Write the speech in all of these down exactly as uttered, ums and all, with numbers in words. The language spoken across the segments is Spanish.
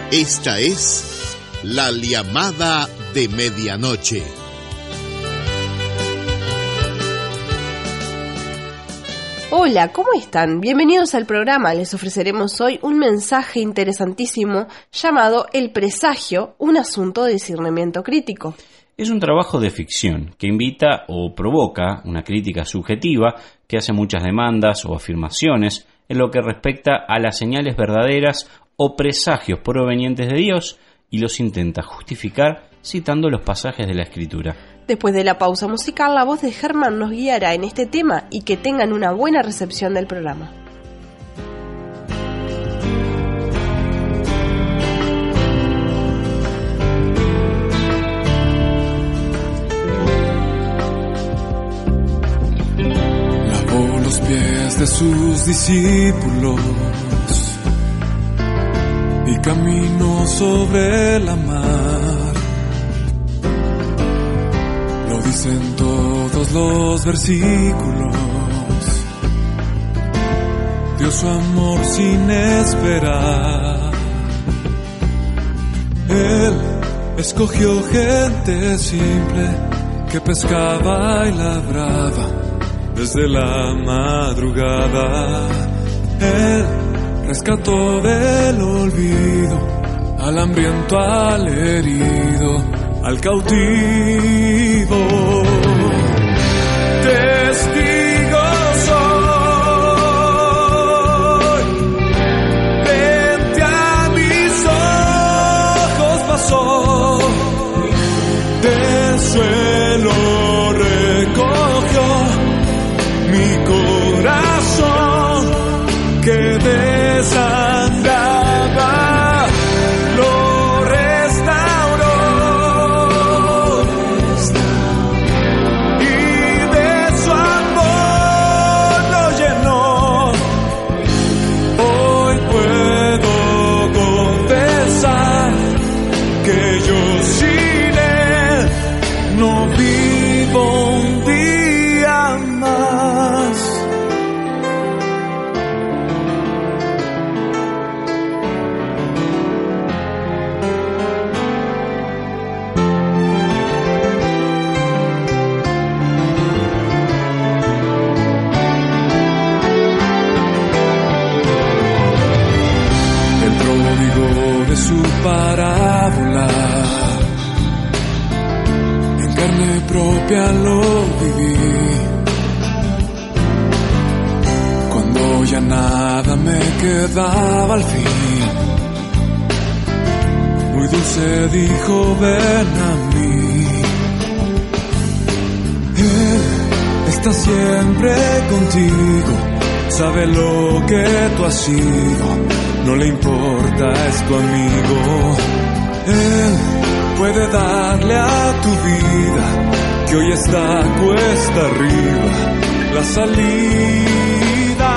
Esta es La Llamada de Medianoche. Hola, ¿cómo están? Bienvenidos al programa. Les ofreceremos hoy un mensaje interesantísimo llamado El Presagio, un asunto de discernimiento crítico. Es un trabajo de ficción que invita o provoca una crítica subjetiva que hace muchas demandas o afirmaciones en lo que respecta a las señales verdaderas o presagios provenientes de Dios y los intenta justificar citando los pasajes de la Escritura. Después de la pausa musical, la voz de Germán nos guiará en este tema y que tengan una buena recepción del programa. Lavó los pies de sus discípulos y caminó sobre la mar. Lo dicen todos los versículos. Dio su amor sin esperar. Él escogió gente simple que pescaba y labraba desde la madrugada. Él rescató del olvido al hambriento, al herido, al cautivo. Testigo soy, frente a mis ojos pasó, del suelo recogió mi corazón que desangraba, lo restauró y de su amor lo llenó. Hoy puedo confesar que yo sin él no vivo un día más. Su parábola en carne propia lo viví. Cuando ya nada me quedaba al fin, muy dulce dijo: ven a mí. Él está siempre contigo, sabe lo que tú has sido. No le importa, es tu amigo. Él puede darle a tu vida, que hoy está cuesta arriba, la salida.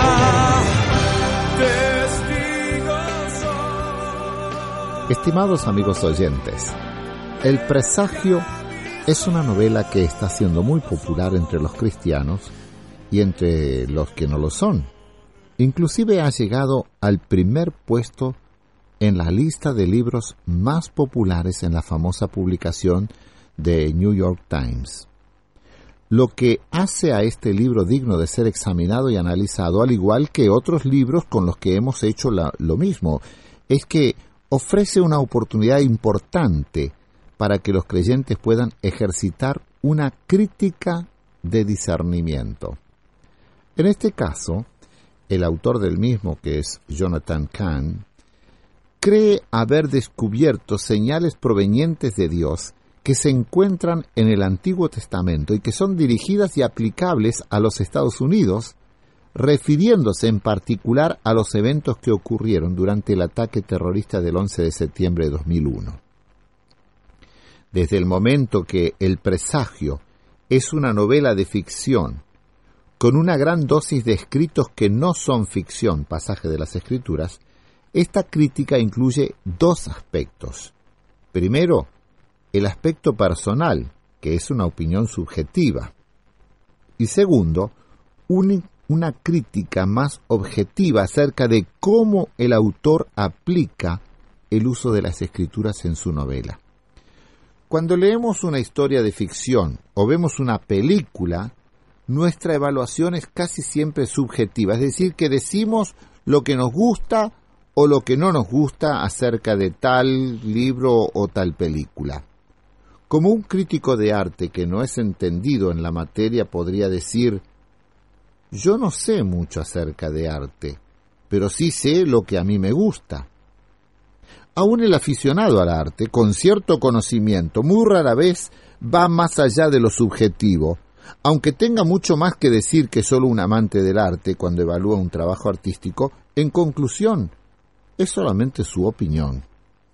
Testigos. Estimados amigos oyentes, El Presagio es una novela que está siendo muy popular entre los cristianos y entre los que no lo son. Inclusive ha llegado al primer puesto en la lista de libros más populares en la famosa publicación de New York Times. Lo que hace a este libro digno de ser examinado y analizado, al igual que otros libros con los que hemos hecho la, lo mismo, es que ofrece una oportunidad importante para que los creyentes puedan ejercitar una crítica de discernimiento. En este caso, el autor del mismo, que es Jonathan Cahn, cree haber descubierto señales provenientes de Dios que se encuentran en el Antiguo Testamento y que son dirigidas y aplicables a los Estados Unidos, refiriéndose en particular a los eventos que ocurrieron durante el ataque terrorista del once de septiembre de dos mil uno. Desde el momento que El Presagio es una novela de ficción, con una gran dosis de escritos que no son ficción, pasaje de las Escrituras, esta crítica incluye dos aspectos. Primero, el aspecto personal, que es una opinión subjetiva. Y segundo, un, una crítica más objetiva acerca de cómo el autor aplica el uso de las escrituras en su novela. Cuando leemos una historia de ficción o vemos una película, nuestra evaluación es casi siempre subjetiva, es decir, que decimos lo que nos gusta o lo que no nos gusta acerca de tal libro o tal película. Como un crítico de arte que no es entendido en la materia podría decir: yo no sé mucho acerca de arte, pero sí sé lo que a mí me gusta. Aún el aficionado al arte, con cierto conocimiento, muy rara vez va más allá de lo subjetivo, aunque tenga mucho más que decir que solo un amante del arte cuando evalúa un trabajo artístico. En conclusión, es solamente su opinión.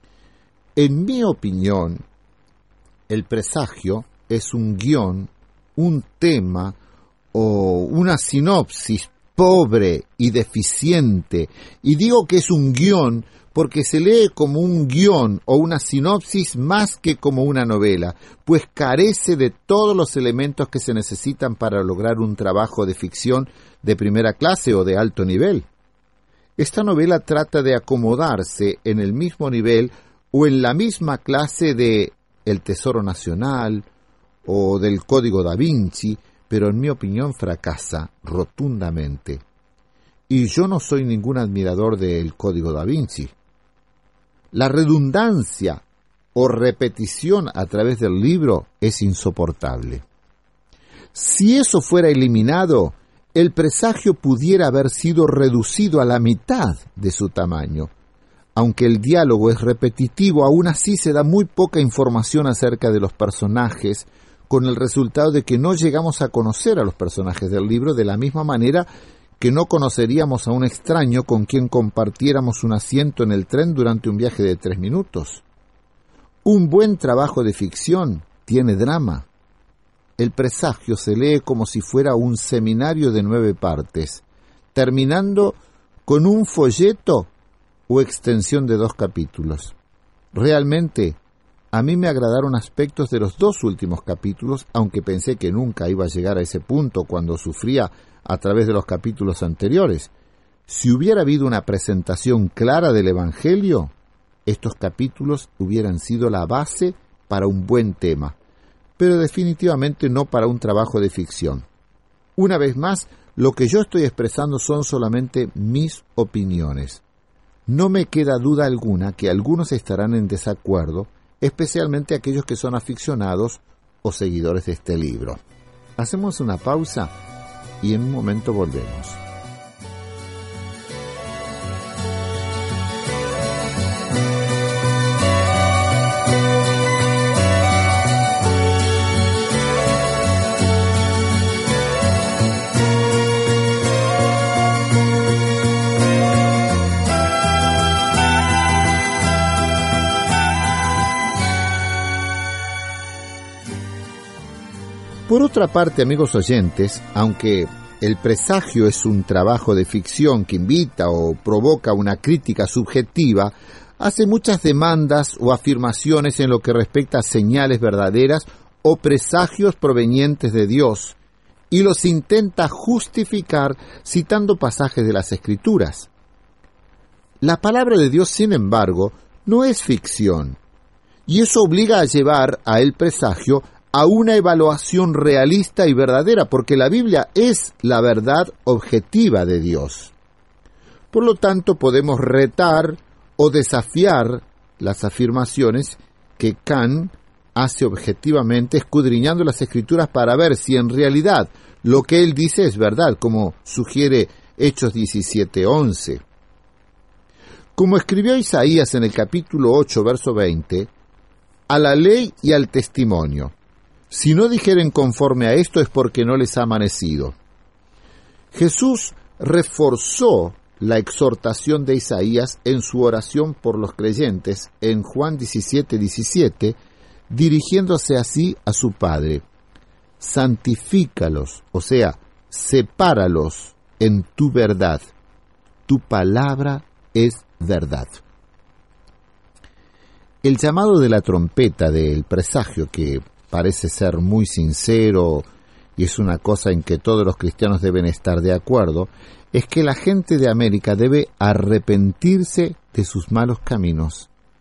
En mi opinión, el presagio es un guión, un tema o una sinopsis pobre y deficiente, y digo que es un guión porque se lee como un guión o una sinopsis más que como una novela, pues carece de todos los elementos que se necesitan para lograr un trabajo de ficción de primera clase o de alto nivel. Esta novela trata de acomodarse en el mismo nivel o en la misma clase de El Tesoro Nacional o del Código Da Vinci, pero en mi opinión fracasa rotundamente. Y yo no soy ningún admirador del Código Da Vinci. La redundancia o repetición a través del libro es insoportable. Si eso fuera eliminado, el presagio pudiera haber sido reducido a la mitad de su tamaño. Aunque el diálogo es repetitivo, aún así se da muy poca información acerca de los personajes, con el resultado de que no llegamos a conocer a los personajes del libro de la misma manera que no conoceríamos a un extraño con quien compartiéramos un asiento en el tren durante un viaje de tres minutos. Un buen trabajo de ficción tiene drama. El presagio se lee como si fuera un seminario de nueve partes, terminando con un folleto o extensión de dos capítulos. Realmente, a mí me agradaron aspectos de los dos últimos capítulos, aunque pensé que nunca iba a llegar a ese punto cuando sufría a través de los capítulos anteriores. Si hubiera habido una presentación clara del Evangelio, estos capítulos hubieran sido la base para un buen tema, pero definitivamente no para un trabajo de ficción. Una vez más, lo que yo estoy expresando son solamente mis opiniones. No me queda duda alguna que algunos estarán en desacuerdo, especialmente aquellos que son aficionados o seguidores de este libro. Hacemos una pausa y en un momento volvemos. Por otra parte, amigos oyentes, aunque el presagio es un trabajo de ficción que invita o provoca una crítica subjetiva, hace muchas demandas o afirmaciones en lo que respecta a señales verdaderas o presagios provenientes de Dios, y los intenta justificar citando pasajes de las Escrituras. La palabra de Dios, sin embargo, no es ficción, y eso obliga a llevar a el presagio a una evaluación realista y verdadera, porque la Biblia es la verdad objetiva de Dios. Por lo tanto, podemos retar o desafiar las afirmaciones que Kant hace objetivamente, escudriñando las Escrituras para ver si en realidad lo que él dice es verdad, como sugiere Hechos diecisiete once. Como escribió Isaías en el capítulo ocho, verso veinte, a la ley y al testimonio. Si no dijeren conforme a esto es porque no les ha amanecido. Jesús reforzó la exhortación de Isaías en su oración por los creyentes en Juan diecisiete diecisiete, dirigiéndose así a su Padre: santifícalos, o sea, sepáralos en tu verdad. Tu palabra es verdad. El llamado de la trompeta del presagio, que parece ser muy sincero y es una cosa en que todos los cristianos deben estar de acuerdo, es que la gente de América debe arrepentirse de sus malos caminos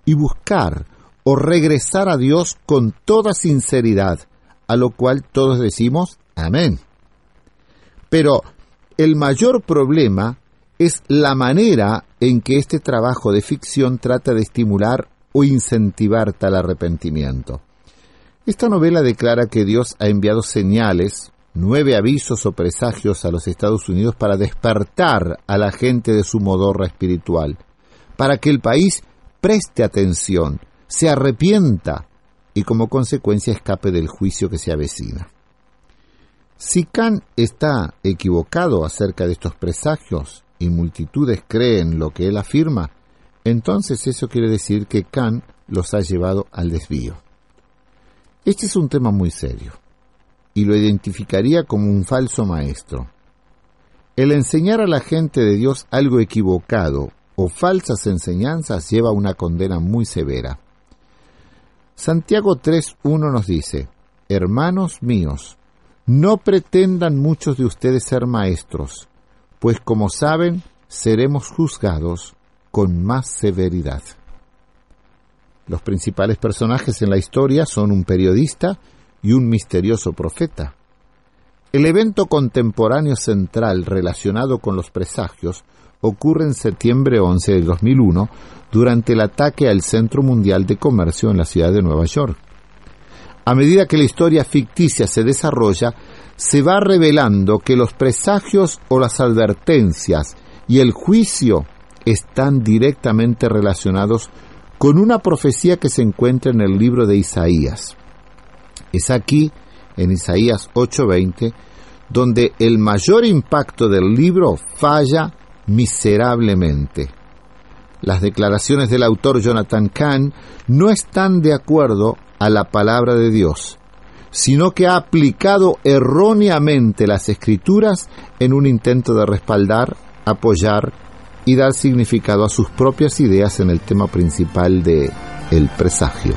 y buscar o regresar a Dios con toda sinceridad, a lo cual todos decimos amén. Pero el mayor problema es la manera en que este trabajo de ficción trata de estimular o incentivar tal arrepentimiento. Esta novela declara que Dios ha enviado señales, nueve avisos o presagios a los Estados Unidos para despertar a la gente de su modorra espiritual, para que el país preste atención, se arrepienta y como consecuencia escape del juicio que se avecina. Si Kant está equivocado acerca de estos presagios y multitudes creen lo que él afirma, entonces eso quiere decir que Kant los ha llevado al desvío. Este es un tema muy serio y lo identificaría como un falso maestro. El enseñar a la gente de Dios algo equivocado o falsas enseñanzas lleva a una condena muy severa. Santiago tres uno nos dice: hermanos míos, no pretendan muchos de ustedes ser maestros, pues como saben, seremos juzgados con más severidad. Los principales personajes en la historia son un periodista y un misterioso profeta. El evento contemporáneo central relacionado con los presagios ocurre en septiembre once del dos mil uno durante el ataque al Centro Mundial de Comercio en la ciudad de Nueva York. A medida que la historia ficticia se desarrolla, se va revelando que los presagios o las advertencias y el juicio están directamente relacionados con una profecía que se encuentra en el libro de Isaías. Es aquí, en Isaías ocho veinte, donde el mayor impacto del libro falla miserablemente. Las declaraciones del autor Jonathan Cahn no están de acuerdo a la palabra de Dios, sino que ha aplicado erróneamente las Escrituras en un intento de respaldar, apoyar y dar significado a sus propias ideas en el tema principal de el presagio.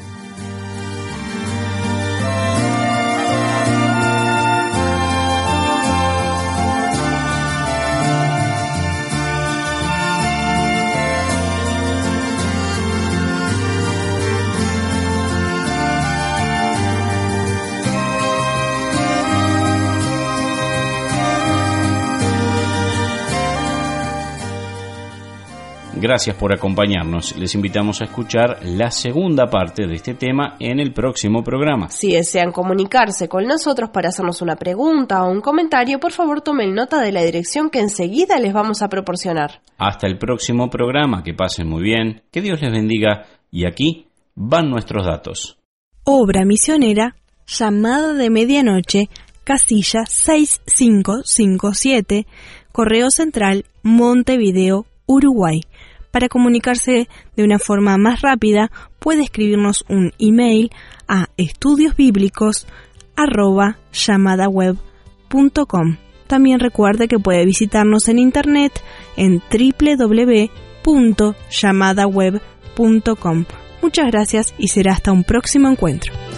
Gracias por acompañarnos. Les invitamos a escuchar la segunda parte de este tema en el próximo programa. Si desean comunicarse con nosotros para hacernos una pregunta o un comentario, por favor tomen nota de la dirección que enseguida les vamos a proporcionar. Hasta el próximo programa. Que pasen muy bien. Que Dios les bendiga. Y aquí van nuestros datos. Obra misionera, Llamada de Medianoche, casilla seis cinco cinco siete, Correo Central, Montevideo, Uruguay. Para comunicarse de una forma más rápida, puede escribirnos un email a estudiosbíblicos arroba llamadaweb punto com. También recuerde que puede visitarnos en internet en doble u doble u doble u punto llamadaweb punto com. Muchas gracias y será hasta un próximo encuentro.